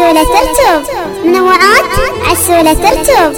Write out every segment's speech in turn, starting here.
عسولة ترتب، منوعات عسولة ترتب.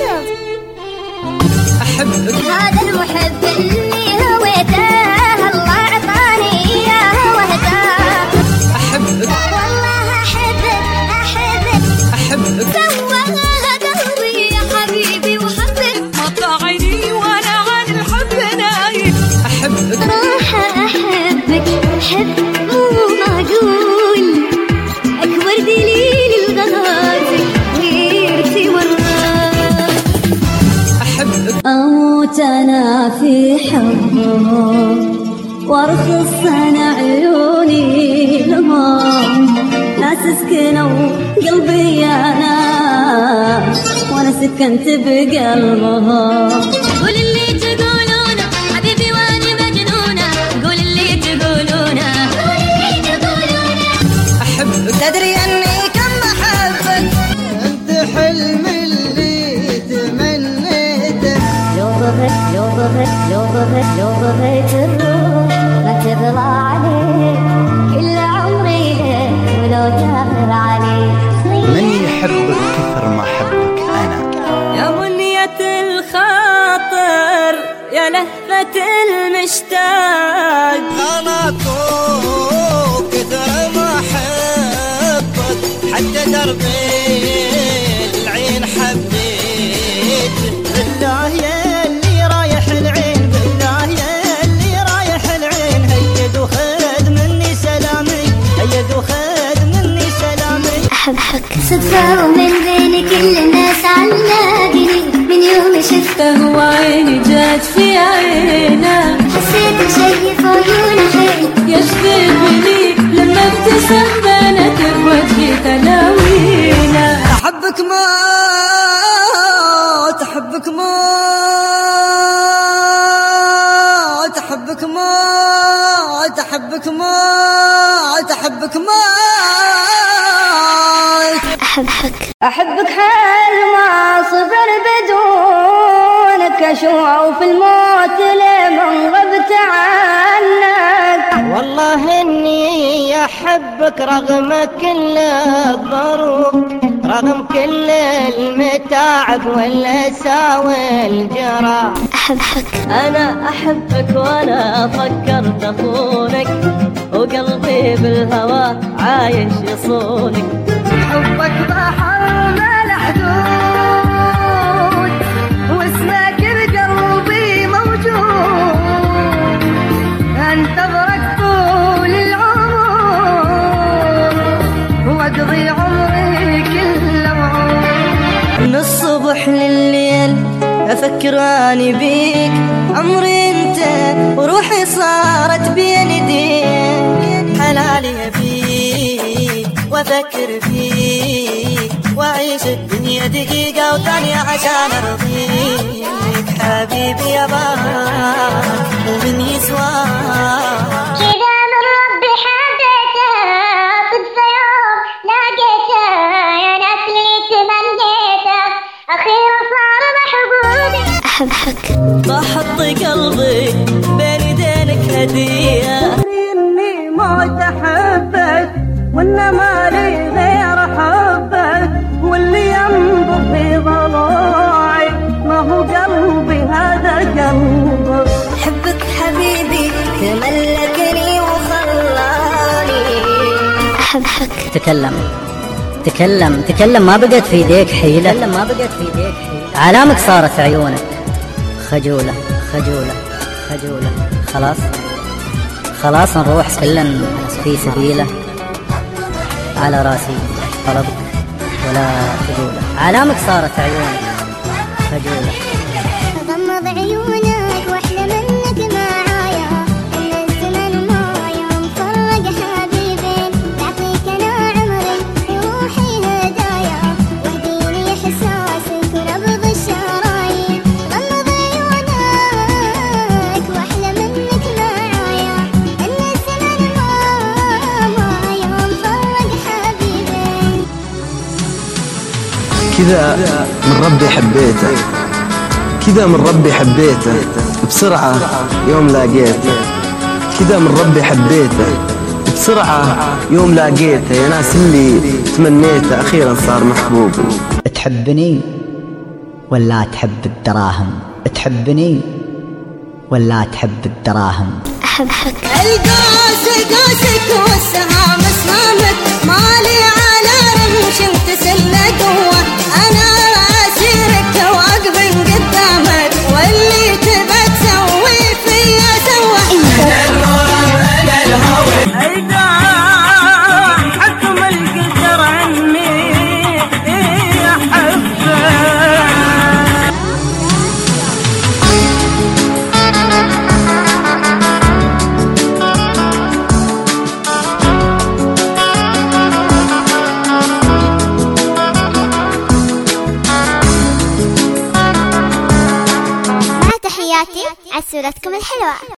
أحبك هذا المحب اللي هويته الله عطاني إياه وهداه. أحبك والله أحبك أحبك أحبك سواها قلبي يا حبيبي وحبك مطلع عيني وأنا عن الحب نايم. أحبك راح أحبك حب مو معقول، أكبر دليل الغرازي غيرتي مرات. أحبك أموت أنا في حبهم وارخص أنا عيوني لهم، ناس سكنوا قلبي أنا وأنا سكنت بقلبهم. قول اللي تقولونه حبيبي وأنا مجنونة، قول اللي تقولونه قول اللي تقولونه. أحبك تدري أني كم أحبك، أنت حلم اللي تمنيته. لو ضغيت الروح ما تبلى عليك كل عمري ولو جابر عليك. من يحبك كثر ما أحبك أنا. يا منية الخاطر يا لهفة المشتاق، أنا كثر ما أحبك حتى دربي العين حبيت. بالله يا اللي رايح العين، بالله يا اللي رايح العين، هيد وخذ مني سلامي، هيد وخذ مني سلامي. أحبك صدفة ومن بين كل الناس علقني، من يوم شفته وعيني جات في عينه، حسيت بشي في عيونه حيل يجذبني لما ابتسم بنت بوجهي تلاوينا. أحبك موت، أحبك موت، أحبك موت، أحبك موت، أحبك موت. أحبك حال ما صبر بدونك، أشوف الموت لمن غبت عنك. والله إني أحبك رغم كل الظروف، رغم كل المتاعب والأسى والجراح. أنا أحبك وأنا فكرت أخونك، وقلبي بالهوى عايش يصونك. حبك بحر ما له حدود، واسمك بقلبي موجود، انتظرك طول العمر واقضي عمري كله وعود. من الصبح لليل أفكر أني بيك، عمري أنت وروحي صارت بين يديك. حلالي أبيك وأفكر فيك، وأعيش الدنيا دقيقة وثانية عشان أرضيك. حبيبي يا باك ومن يسواك. كذا من ربي حبيته صدفة يوم لقيته، يا ناس اللي تمنيته أخيرا صار محبوبي. بحط قلبي بين يدينك هدية. إني موت أحبك وإن مالي غير حبك، واللي ينبض في ضلوعي ما هو قلبي هذا قلبك. أحبك حبيبي تملكني وخلاني. تكلم تكلم تكلم، ما بقت في يديك حيلة، علامك صارت عيونك خجولة خجولة خجولة. خلاص نروح كلا في سبيله، على راسي طلبك ولا تقوله، علامك صارت عيونك خجولة. غمض عيونك واحلى منك معايا، ان الزمن معايا مفرق حبيبين. بعطيك انا عمري وروحي هدايا، واهديني احساسك ونبض الشرايين. غمض عيونك واحلى منك معايا، ان الزمن معايا مفرق حبيبين. كذا من ربي حبيته، كذا من ربي حبيته، بسرعة يوم لاقيته. كذا من ربي حبيته، بسرعة يوم لاقيته يا ناس اللي تمنيته أخيرا صار محبوب. تحبني ولا تحب الدراهم؟ تحبني ولا تحب الدراهم؟ أحبك. القاس قاسك والسهام سهامك، مالي على رمش تسلى قوة، أنا أسيرك واقف قدامك، واللي تبى تسوي فيا سوى. هيدا حكم القدر عني أحبك. تحياتي عسولتكم الحلوة.